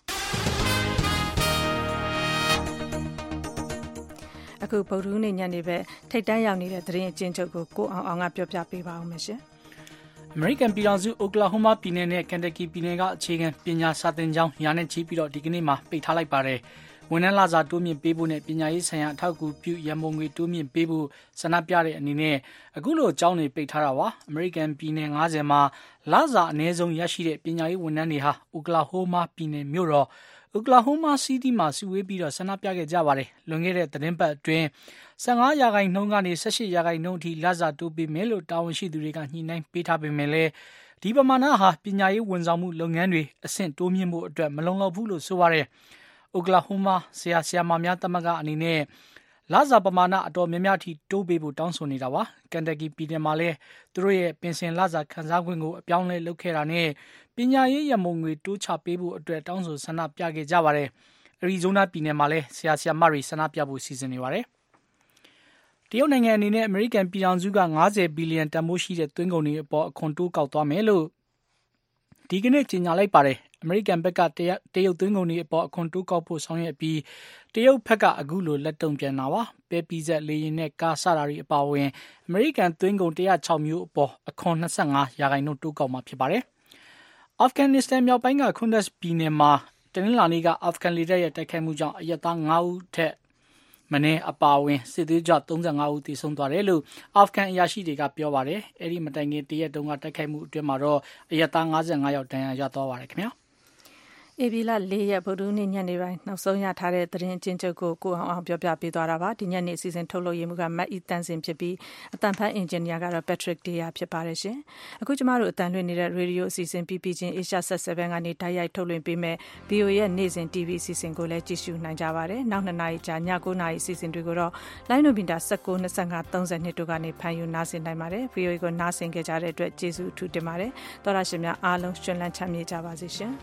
အခုဗုဒ္ဓဟူးနေ့ညနေပဲထိတ်တန်းရောက်နေတဲ့သတင်းအကျဉ်းချုပ်ကိုကိုအောင်အောင်ကပြောပြပေးပါဦးမယ်ရှင်။အမေရိကန်ပြည်ထောင်စုအိုကလာဟိုးမားပြည်နယ်နဲ့ကန်တကီပြည်နယ်ကအခြေခံပညာစာသင်ကျောင်းရာနဲ့ချီပြီးတော့ဒီကနေ့မှာပိတ်ထားလိုက်ပါတယ်။ဝန်ထမ်းလစာတိုးမြင့်ပေးဖို့နဲ့ပညာရေးဆိုင်ရာအထောက်အကူပြုရန်ပုံငွေတိုးမြင့်ပေးဖို့ဆန္ဒပြတဲ့အနေနဲ့အခုလိုကျောင်းတွေပိတ်ထားတာပါ။အမေရိကန်ပြည်နယ်၅၀မှာလစာအနည်းဆုံးရရှိတဲ့ပညာရေးဝန်ထမ်းတွေဟာအိုကလာဟိုးမားပြည်နယ်မြို့တော်အိုကလာဟိုးမားစီးတီးမှာစုဝေးပြီးတော့ဆန္ဒပြခဲ့ကြပါတယ်။လွန်ခဲ့တဲ့သတင်းပတ်အတွင်း၁၅ရာခိုင်နှုန်းကနေ၁၈ရာခိုင်နှုန်းအထိလစာတိုးပေးမယ်လို့တာဝန်ရှိသူတွေကညှိနှိုင်းပေးထားပေမဲ့လည်းဒီပမာဏဟာပညာရေးဝန်ဆောင်မှုလုပ်ငန်းတွေအဆင့်တိုးမြင့်ဖို့အတွက်မလုံလောက်ဘူးလို့ဆိုပါတယ်။အိုကလာဟိုးမားဆရာဆရာမများသမဂ္ဂအနေနဲ့လစာပမာဏအတော်များများထိတိုးပေးဖို့တောင်းဆိုနေတာပါ။ကန်တကီပြည်နယ်မှာလည်းသူတို့ရဲ့ပင်စင်လစာခံစား권ကိုအပြောင်းလဲလုပ်ခဲ့တာနဲ့ပညာရေးရန်ပုံငွေတိုးချပေးဖို့အတွက်တောင်းဆိုဆန္ဒပြခဲ့ကြပါတယ်။အရီဇိုးနားပြည်နယ်မှာလည်းဆရာဆရာမတွေဆန္ဒပြဖို့စီစဉ်နေပါတယ်။တရုတ်နိုင်ငံအနေနဲ့အမေရိကန်ပြည်ထောင်စုက၅၀ဘီလီယံတန်ဖိုးရှိတဲ့သွင်းကုန်တွေအပေါ်အခွန်တိုးကောက်သွားမယ်လို့ဒီကနေ့ကြေညာလိုက်ပါတယ်။အမေရိကန်ဘက်ကတရုတ်သွင်းကုန်တွေအပေါ်အခွန်တိုးကောက်ဖို့ဆောင်ရွက်ပြီးတရုတ်ဘက်ကအခုလိုလက်တုံ့ပြန်တာပါ။ပဲပီဇက်လေယာဉ်နဲ့ကားစတာတွေအပါအဝင်အမေရိကန်သွင်းကုန်၁၀၆မျိုးအပေါ်အခွန်၂၅ရာခိုင်နှုန်းတိုးကောက်မှာဖြစ်ပါတယ်။အာဖဂန်နစ္စတန်မြောက်ပိုင်းကခွန်ဒတ်ပြည်နယ်မှာတနင်္လာနေ့ကအာဖဂန်လေတပ်ရဲ့တိုက်ခိုက်မှုကြောင့်အရပ်သား၅ဦးထက်မနေ့အပါအဝင်စစ်သွေးကြွ၃၅ဦးသေဆုံးသွားတယ်လို့အာဖဂန်အရာရှိတွေကပြောပါတယ်။အဲဒီမတိုင်ခင်တရက်တုန်းကတိုက်ခိုက်မှုအတွင်းမှာတော့အရပ်သား၅၅ယောက်ဒဏ်ရာရသွားပါတယ်ခင်ဗျာ။ဧပြီလ၄ရက်ဗုဒ္ဓဟူးနေ့ညနေပိုင်းနောက်ဆုံးရထားတဲ့သတင်းအကျဉ်းချုပ်ကိုကိုအောင်အောင်ပြောပြပေးသွားတာပါဒီညနေအစီအစဉ်ထုတ်လုပ်ရေးမှုကမတ်အီတန်စင်ဖြစ်ပြီးအတန်ဖန်အင်ဂျင်နီယာကတော့ Patrick Deya ဖြစ်ပါတယ်ရှင်အခုကျမတို့အတန်လွှင့်နေတဲ့ရေဒီယိုအစီအစဉ် P P ချင်း Asia Set ဆဗန်ကနေတိုက်ရိုက်ထုတ်လွှင့်ပေးမယ် ဗီအိုအေ ရဲ့နေ့စဉ် တီဗီ အစီအစဉ်ကိုလည်းကြည့်ရှုနိုင်ကြပါတယ်နောက်နှစ်နာရီကြာည၉နာရီအစီအစဉ်တွေကိုတော့လိုင်းနိုမီတာ၁၉ ၂၅ ၃၂တို့ကနေဖန်ယူနားဆင်နိုင်ပါတယ် ဗီအိုအေ ကိုနားဆင်ခဲ့ကြတဲ့အတွက်ကျေးဇူးအထူးတင်ပါတယ်သောရရှင်များအားလုံးရှင်လန်းချမ်းမြေ့ကြပါစေရှင်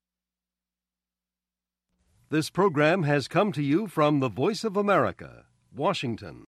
This program has come to you from the Voice of America, Washington.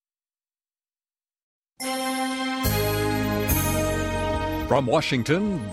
From Washington,